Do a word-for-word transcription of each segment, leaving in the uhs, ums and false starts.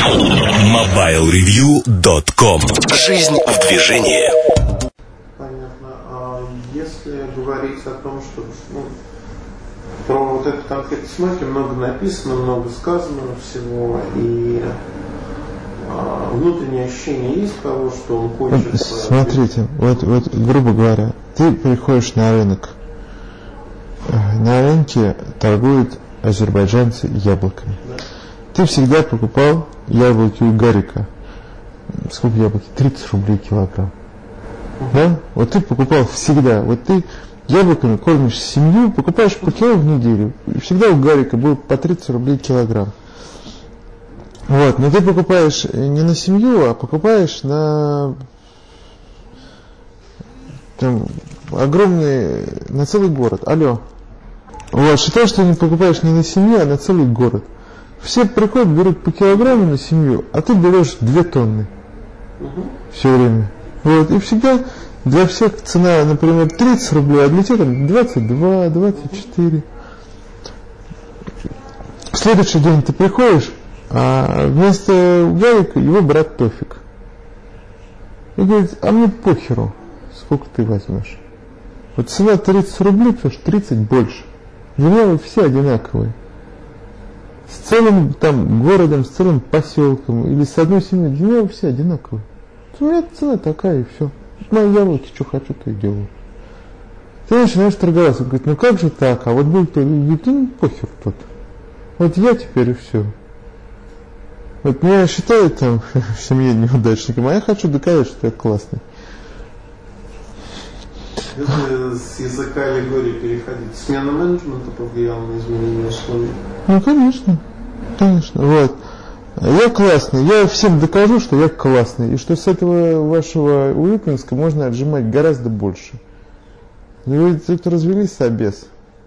мобайл ревью точка ком. Жизнь в движении. Понятно. А если говорить о том, что ну, про вот этот конфликт с Nokia много написано, много сказано всего, и а, внутреннее ощущение есть того, что он хочет... Вот, смотрите, вот, вот, грубо говоря, ты приходишь на рынок. На рынке торгуют азербайджанцы яблоками. Да. Ты всегда покупал яблоки у Гарика. Сколько яблоки? тридцать рублей килограмм. Uh-huh. Да? Вот ты покупал всегда. Вот ты яблоками кормишь семью, покупаешь по кило в неделю. И всегда у Гарика было по тридцать рублей килограмм. Вот. Но ты покупаешь не на семью, а покупаешь на там, огромный, на целый город. Алло. Вот. Считай, что ты покупаешь не на семью, а на целый город. Все приходят, берут по килограмму на семью, а ты берешь две тонны. Uh-huh. Все время. Вот. И всегда для всех цена, например, тридцать рублей, а для тебя там двадцать два, двадцать четыре. В следующий день ты приходишь, а вместо Гарика его брат Тофик. И говорит, а мне похеру, сколько ты возьмешь. Вот цена тридцать рублей, потому что тридцать больше. Для меня вы все одинаковые. С целым там городом, с целым поселком или с одной семьей, для меня вы все одинаковые. У меня цена такая и все. Мои яблоки, что хочу, то и делаю. Ты начинаешь торговаться. Он говорит, ну как же так? А вот будет, говорит, ну похер тут. Вот я теперь и все. Вот меня считают там в семье неудачником, а я хочу доказать, что я классный. Это с языка аллегории переходить. Смена менеджмента повлияла на изменение условий? Ну, конечно. Конечно. Вот. Я классный. Я всем докажу, что я классный. И что с этого вашего Урюпинска можно отжимать гораздо больше. Вы тут развели собес.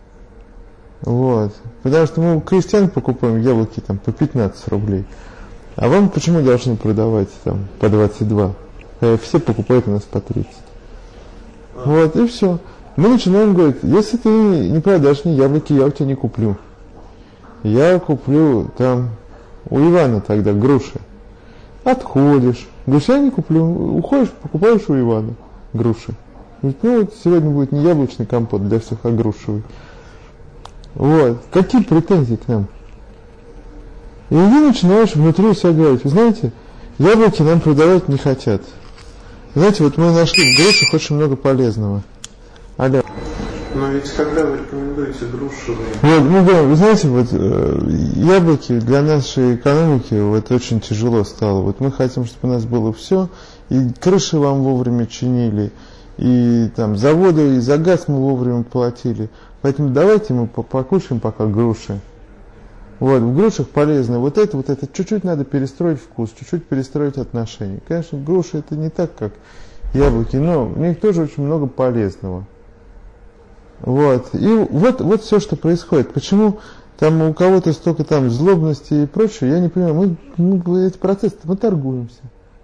Вот. Потому что мы у крестьян покупаем яблоки там по пятнадцать рублей. А вам почему должны продавать там по двадцать два? Все покупают у нас по тридцать. Вот, и все. Мы начинаем говорить, если ты не продашь мне яблоки, я у тебя не куплю. Я куплю там у Ивана тогда груши. Отходишь. Говоришь, я не куплю. Уходишь, покупаешь у Ивана груши. Говорит, ну вот сегодня будет не яблочный компот для всех, а грушевый. Вот. Какие претензии к нам? И ты начинаешь внутри себя говорить, вы знаете, яблоки нам продавать не хотят. Знаете, вот мы нашли в грушах очень много полезного. Алло. Но ведь когда вы рекомендуете грушевые... Вот, ну да, вы знаете, вот э, яблоки для нашей экономики вот очень тяжело стало. Вот мы хотим, чтобы у нас было все, и крыши вам вовремя чинили, и там заводы, и за газ мы вовремя платили. Поэтому давайте мы покушаем пока груши. Вот, в грушах полезно вот это, вот это, чуть-чуть надо перестроить вкус, чуть-чуть перестроить отношения. Конечно, груши это не так, как яблоки, но в них тоже очень много полезного. Вот, и вот, вот все, что происходит. Почему там у кого-то столько там злобности и прочее, я не понимаю, мы, мы эти процессы, мы торгуемся.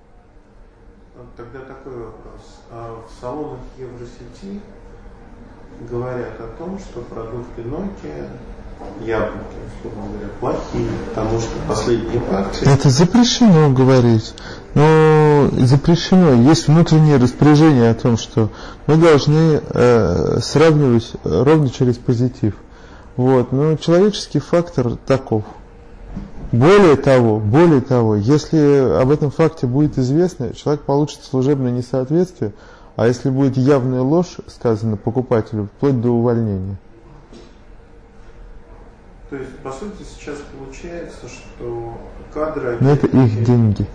Тогда такой вопрос. А в салонах Евросети говорят о том, что продукты Nokia, яблоки, условно говоря, плохие, потому что последние партии... Это запрещено говорить. Но запрещено. Есть внутреннее распоряжение о том, что мы должны э, сравнивать ровно через позитив. Вот. Но человеческий фактор таков. Более того, более того, если об этом факте будет известно, человек получит служебное несоответствие, а если будет явная ложь сказана покупателю, вплоть до увольнения. То есть, по сути, сейчас получается, что кадры... Но это их деньги.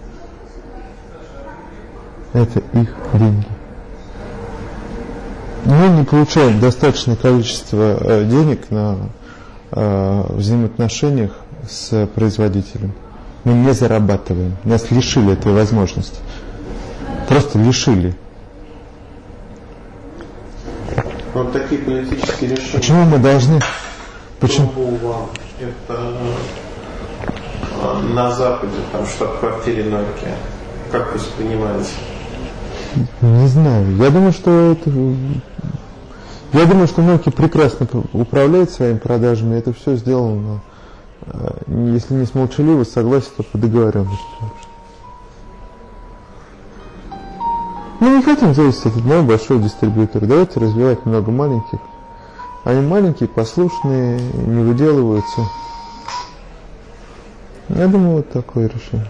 Это их деньги. Мы не получаем достаточное количество э, денег на э, взаимоотношениях с производителем. Мы не зарабатываем. Нас лишили этой возможности. Просто лишили. Вот такие политические решения. Почему мы должны... Почему? Это на Западе, там, штаб-квартире Nokia. Как воспринимаете? Не знаю. Я думаю, что это... Я думаю, что Nokia прекрасно управляет своими продажами. Это все сделано Если не с молчаливого согласия, то по договоренности. Мы не хотим зависеть от одного большого дистрибьютора. Давайте развивать много маленьких. Они маленькие, послушные, не выделываются. Я думаю, вот такое решение.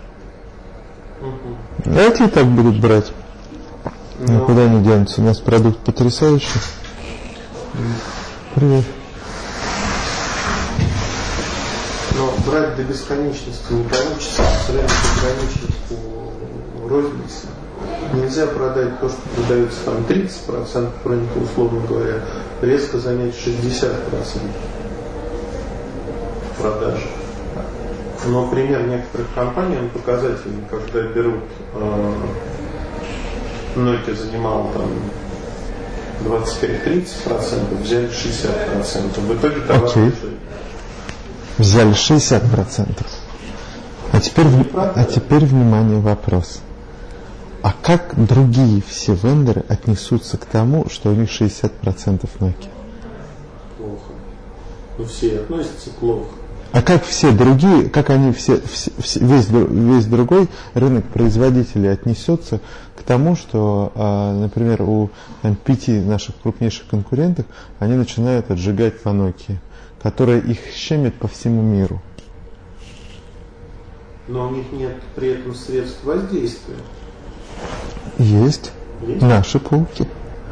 А эти и так будут брать. Но... А куда они денутся? У нас продукт потрясающий. Привет. Но брать до бесконечности не получится, сразу ограничить по рознице. Нельзя продать то, что продается там тридцать процентов рынка, условно говоря, резко занять шестьдесят процентов продажи. Но пример некоторых компаний, он показательный, когда берут, э, Nokia занимал там двадцать пять - тридцать процентов, взяли шестьдесят процентов. В итоге товар okay. лежит. Взяли шестьдесят процентов. А теперь, а теперь, внимание, вопрос. А как другие все вендоры отнесутся к тому, что у них шестьдесят процентов Nokia? Плохо. Ну все относятся плохо. А как все другие, как они все, все, все весь, весь другой рынок производителей отнесется к тому, что, а, например, у там, пяти наших крупнейших конкурентов они начинают отжигать по Nokia, которая их щемит по всему миру? Но у них нет при этом средств воздействия. Есть. Есть? Наши полки.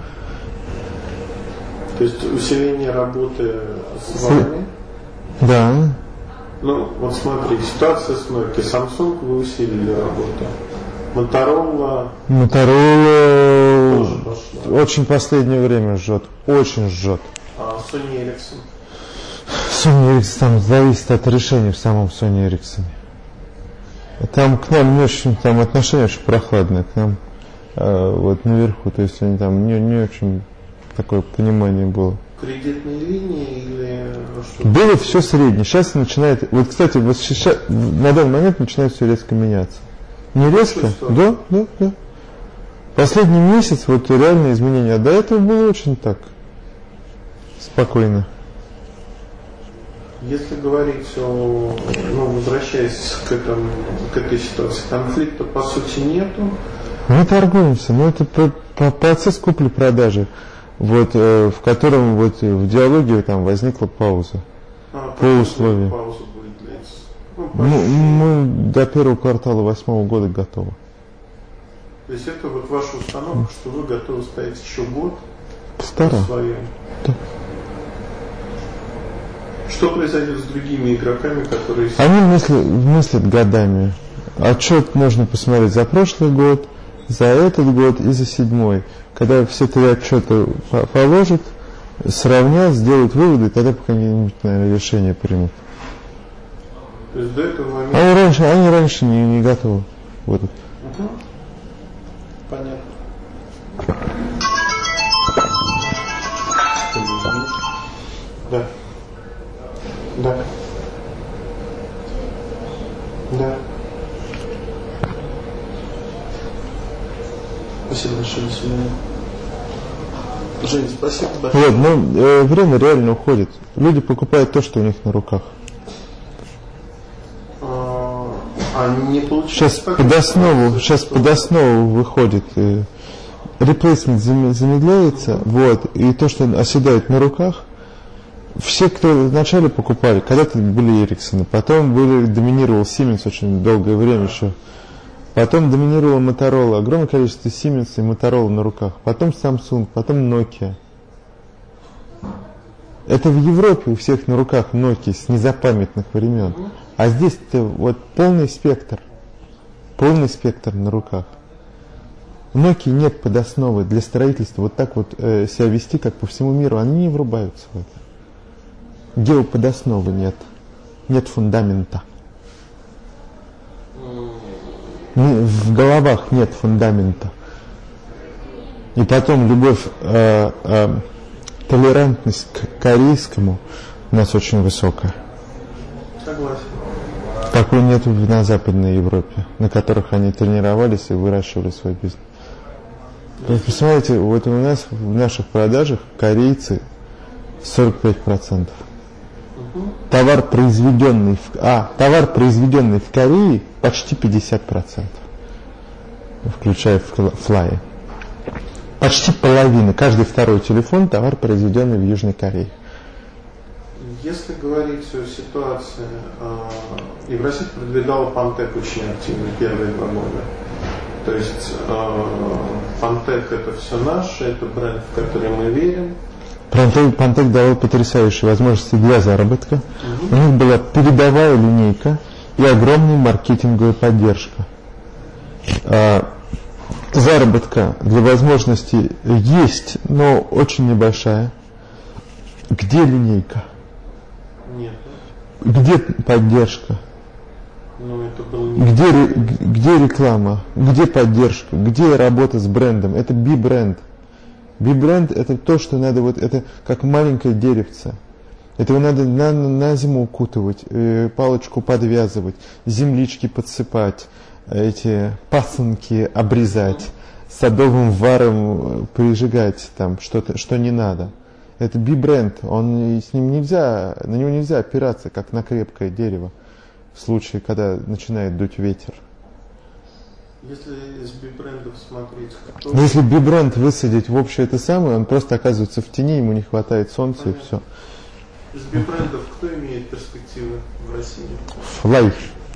То есть усиление работы с вами? Да. Ну, вот смотри, ситуация с Nokia. Samsung вы усилили работу. Motorola... Motorola очень последнее время жжет. Очень жжет. А Sony Ericsson? Sony Ericsson там зависит от решения в самом Sony Ericsson. Там к нам не очень, там отношения очень прохладные к нам. А, вот наверху, то есть они там не, не очень такое понимание было. Кредитные линии или что? Было все среднее. Сейчас начинает. Вот, кстати, вот сейчас, на данный момент начинает все резко меняться. Не резко? Да, да, да. Последний месяц вот реальные изменения. А до этого было очень так. Спокойно. Если говорить о, ну, возвращаясь к этому, к этой ситуации, конфликта по сути нету. Мы торгуемся, но это по, по, процесс купли-продажи. Вот, э, в котором вот в диалоге там возникла пауза. А, по условиям. Пауза будет длиться? Ну, ну, мы до первого квартала восьмого года готовы. То есть это вот ваша установка, mm. что вы готовы стоять еще год Стара. по своим. Да. Что произойдет с другими игроками, которые... Они мыслят, мыслят годами. Отчет можно посмотреть за прошлый год, за этот год и за седьмой. Когда все три отчета положат, сравнят, сделают выводы, тогда какие-нибудь, наверное, решения примут. То есть до этого момента... Они раньше, они раньше не, не готовы. Вот. Угу. Понятно. Да. Да. Да. Спасибо большое, до свидания. Жень, спасибо большое. Вот, ну, э, время реально уходит. Люди покупают то, что у них на руках. А, а не получается. Сейчас под основу, сейчас под основу выходит. Э, реплейсмент замедляется, вот, и то, что оседает на руках. Все, кто вначале покупали, когда-то были Эриксоны, потом были, доминировал Siemens очень долгое время еще. Потом доминировала Motorola, огромное количество Siemens и Motorola на руках. Потом Samsung, потом Nokia. Это в Европе у всех на руках Nokia с незапамятных времен. А здесь-то вот полный спектр. Полный спектр на руках. У Nokia нет подосновы для строительства вот так вот э, себя вести, как по всему миру. Они не врубаются в это. Геоподосновы нет. Нет фундамента. В головах нет фундамента. И потом любовь, э, э, толерантность к корейскому у нас очень высокая. Согласен. Такой нет на Западной Европе, на которых они тренировались и выращивали свой бизнес. Вы посмотрите, вот у нас в наших продажах корейцы сорок пять процентов. Угу. Угу. Товар, произведенный в, а, товар, произведенный в Корее, почти пятьдесят процентов, включая флай. Почти половина. Каждый второй телефон – товар, произведенный в Южной Корее. Если говорить о ситуации, э, Евросеть продвигала Pantec очень активно первые два года. То есть э, Pantec – это все наше, это бренд, в который мы верим. Pantec, Pantec давал потрясающие возможности для заработка. Угу. У них была передовая линейка и огромная маркетинговая поддержка. А, заработка для возможностей есть, но очень небольшая. Где линейка? Нет. Где поддержка? Ну, это был не где, где реклама? Где поддержка? Где работа с брендом? Это би-бренд. Би-бренд – это то, что надо, вот это как маленькое деревце. Этого надо на, на зиму укутывать, э, палочку подвязывать, землички подсыпать, эти пасынки обрезать, садовым варом прижигать там что-то, что не надо. Это би-бренд, он, с ним нельзя, на него нельзя опираться, как на крепкое дерево, в случае, когда начинает дуть ветер. Если из би-брендов смотреть, кто... Но если би-бренд высадить в общее это самое, он просто оказывается в тени, ему не хватает солнца. Понятно. И все. Из би-брендов кто имеет перспективы в России? Флай.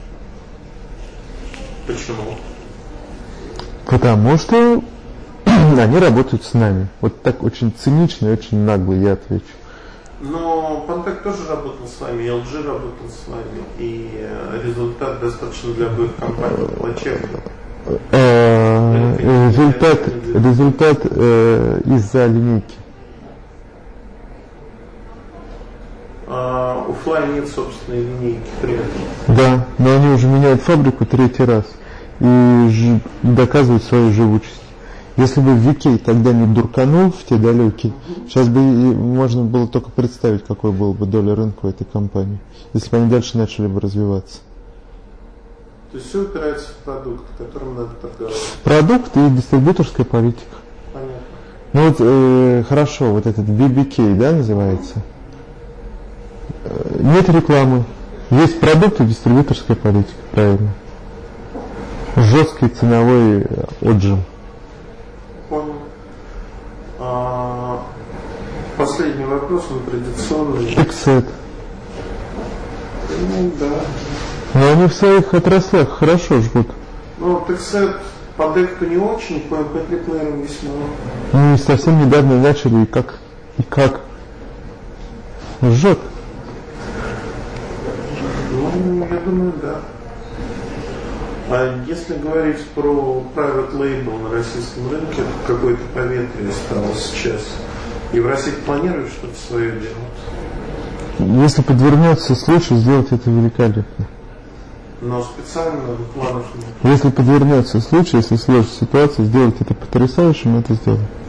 Почему? Потому что они работают с нами. Вот так очень цинично и очень нагло я отвечу. Но Pantec тоже работал с вами, эл джи работал с вами, и результат достаточно для обоих компаний плачевный. Результат, результат э, из-за линейки. А у Fly нет собственной линейки при этом. Да, но они уже меняют фабрику третий раз и ж, доказывают свою живучесть. Если бы ви кей тогда не дурканул в те далекие, угу. Сейчас бы можно было только представить, какой был бы доля рынка у этой компании, если бы они дальше начали бы развиваться. То есть все упирается в продукт, которым надо торговать. Продукт и дистрибьюторская политика. Понятно. Ну вот э, хорошо, вот этот би би кей, да, называется. Э, нет рекламы. Есть продукт и дистрибьюторская политика, правильно. Жесткий ценовой отжим. Понял. А, последний вопрос, он традиционный. Тексет. Ну да. Но они в своих отраслях хорошо жгут. Ну, Тексет по декту не очень, по эм пи три плеерам весьма. Ну, и совсем недавно начали, и как, и как. Жжет. Ну, я думаю, да. А если говорить про private label на российском рынке, это какое-то поветрие стало сейчас. Евросеть планирует что-то свое делать? Если подвернется случай, сделать это великолепно. Но специально планов нет. Если подвернется случай, если сложится ситуация, сделать это потрясающе, мы это сделаем.